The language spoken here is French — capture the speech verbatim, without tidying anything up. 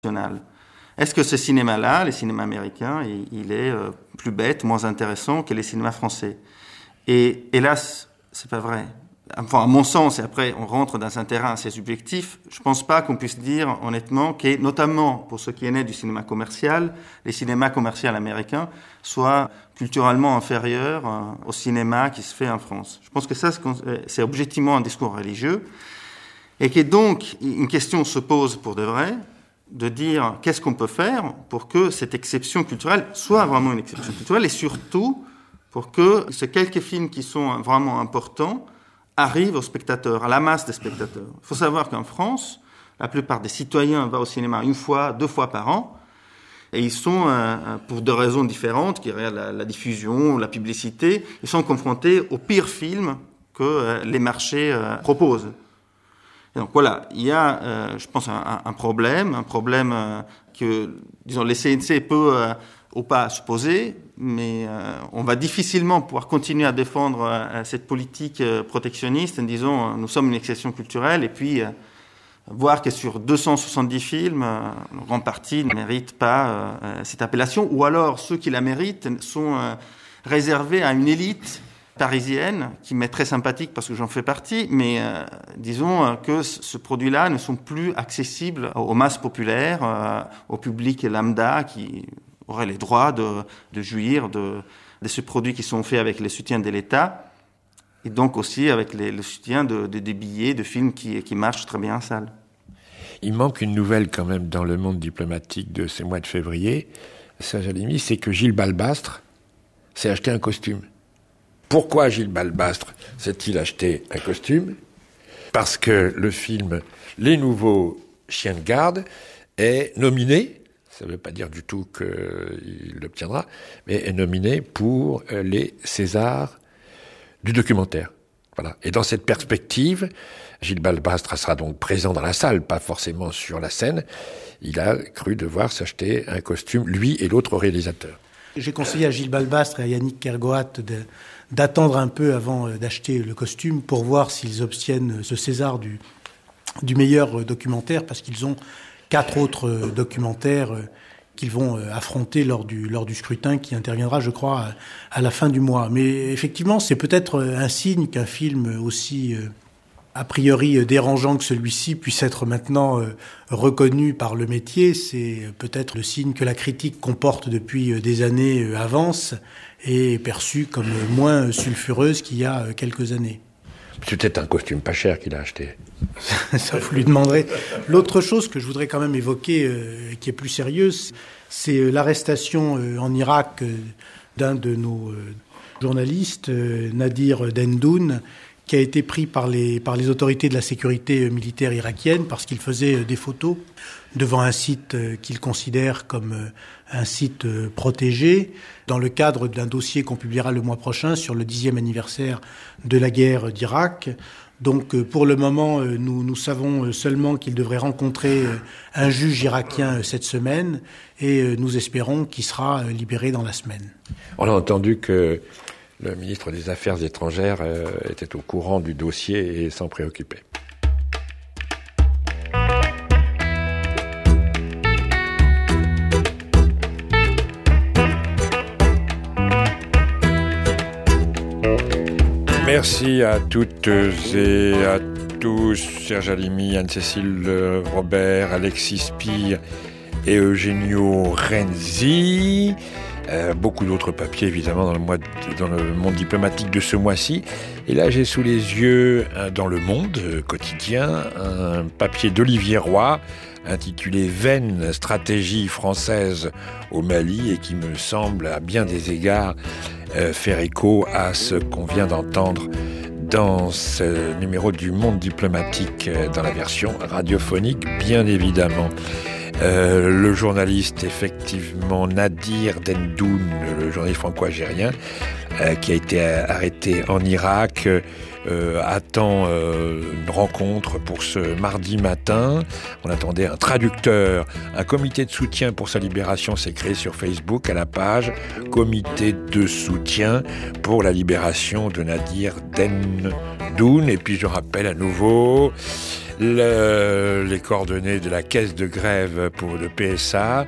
international. Est-ce que ce cinéma-là, les cinémas américains, il, il est euh, plus bête, moins intéressant que les cinémas français? Et hélas, c'est pas vrai. Enfin, à mon sens, et après on rentre dans un terrain assez subjectif, je pense pas qu'on puisse dire honnêtement que, notamment pour ce qui est né du cinéma commercial, les cinémas commerciaux américains soient culturellement inférieurs euh, au cinéma qui se fait en France. Je pense que ça, c'est objectivement un discours religieux, et que donc une question se pose pour de vrai, de dire qu'est-ce qu'on peut faire pour que cette exception culturelle soit vraiment une exception culturelle, et surtout pour que ces quelques films qui sont vraiment importants arrivent aux spectateurs, à la masse des spectateurs. Il faut savoir qu'en France, la plupart des citoyens vont au cinéma une fois, deux fois par an, et ils sont, euh, pour deux raisons différentes, qui est la, la diffusion, la publicité, ils sont confrontés aux pires films que euh, les marchés euh, proposent. Et donc voilà, il y a, euh, je pense, un, un problème, un problème euh, que, disons, les C N C peut euh, ou pas se poser, mais euh, on va difficilement pouvoir continuer à défendre euh, cette politique euh, protectionniste en disant euh, nous sommes une exception culturelle, et puis euh, voir que sur deux cent soixante-dix films, euh, une grande partie ne méritent pas euh, cette appellation, ou alors ceux qui la méritent sont euh, réservés à une élite parisienne, qui m'est très sympathique parce que j'en fais partie, mais euh, disons euh, que c- ce produit-là ne sont plus accessibles aux masses populaires, euh, au public lambda qui aurait les droits de, de jouir de, de ces produits qui sont faits avec le soutien de l'État, et donc aussi avec les, le soutien de, de, des billets de films qui, qui marchent très bien en salle. Il manque une nouvelle quand même dans le monde diplomatique de ces mois de février, Serge Halimi, c'est que Gilles Balbastre s'est acheté un costume. Pourquoi Gilles Balbastre s'est-il acheté un costume ? Parce que le film Les Nouveaux Chiens de Garde est nominé, ça ne veut pas dire du tout qu'il l'obtiendra, mais est nominé pour les Césars du documentaire. Voilà. Et dans cette perspective, Gilles Balbastre sera donc présent dans la salle, pas forcément sur la scène. Il a cru devoir s'acheter un costume, lui et l'autre réalisateur. J'ai conseillé à Gilles Balbastre et à Yannick Kergoat de, d'attendre un peu avant d'acheter le costume pour voir s'ils obtiennent ce César du, du meilleur documentaire, parce qu'ils ont quatre autres documentaires qu'ils vont affronter lors du, lors du scrutin qui interviendra, je crois, à la fin du mois. Mais effectivement, c'est peut-être un signe qu'un film aussi a priori dérangeant que celui-ci puisse être maintenant euh, reconnu par le métier. C'est peut-être le signe que la critique qu'on porte depuis des années euh, avance et est perçue comme moins sulfureuse qu'il y a euh, quelques années. C'est peut-être un costume pas cher qu'il a acheté. Ça, vous lui demanderez. L'autre chose que je voudrais quand même évoquer, euh, qui est plus sérieuse, c'est l'arrestation euh, en Irak euh, d'un de nos euh, journalistes, euh, Nadir Dendoun, qui a été pris par les, par les autorités de la sécurité militaire irakienne parce qu'il faisait des photos devant un site qu'il considère comme un site protégé dans le cadre d'un dossier qu'on publiera le mois prochain sur le dixième anniversaire de la guerre d'Irak. Donc pour le moment, nous, nous savons seulement qu'il devrait rencontrer un juge irakien cette semaine, et nous espérons qu'il sera libéré dans la semaine. On a entendu que le ministre des Affaires étrangères euh, était au courant du dossier et s'en préoccupait. Merci à toutes et à tous, Serge Halimi, Anne-Cécile Robert, Alexis Spire et Eugenio Renzi. Euh, beaucoup d'autres papiers, évidemment, dans le, mois de, dans le monde diplomatique de ce mois-ci. Et là, j'ai sous les yeux, euh, dans Le Monde euh, quotidien, un papier d'Olivier Roy intitulé « Vaine stratégie française au Mali » et qui me semble, à bien des égards, euh, faire écho à ce qu'on vient d'entendre dans ce numéro du Monde diplomatique, euh, dans la version radiophonique, bien évidemment. Euh, le journaliste, effectivement, Nadir Dendoun, le journaliste franco-algérien, euh, qui a été arrêté en Irak, euh, attend euh, une rencontre pour ce mardi matin. On attendait un traducteur. Un comité de soutien pour sa libération s'est créé sur Facebook à la page « Comité de soutien pour la libération de Nadir Dendoun ». Et puis je rappelle à nouveau... Le, les coordonnées de la caisse de grève pour le P S A,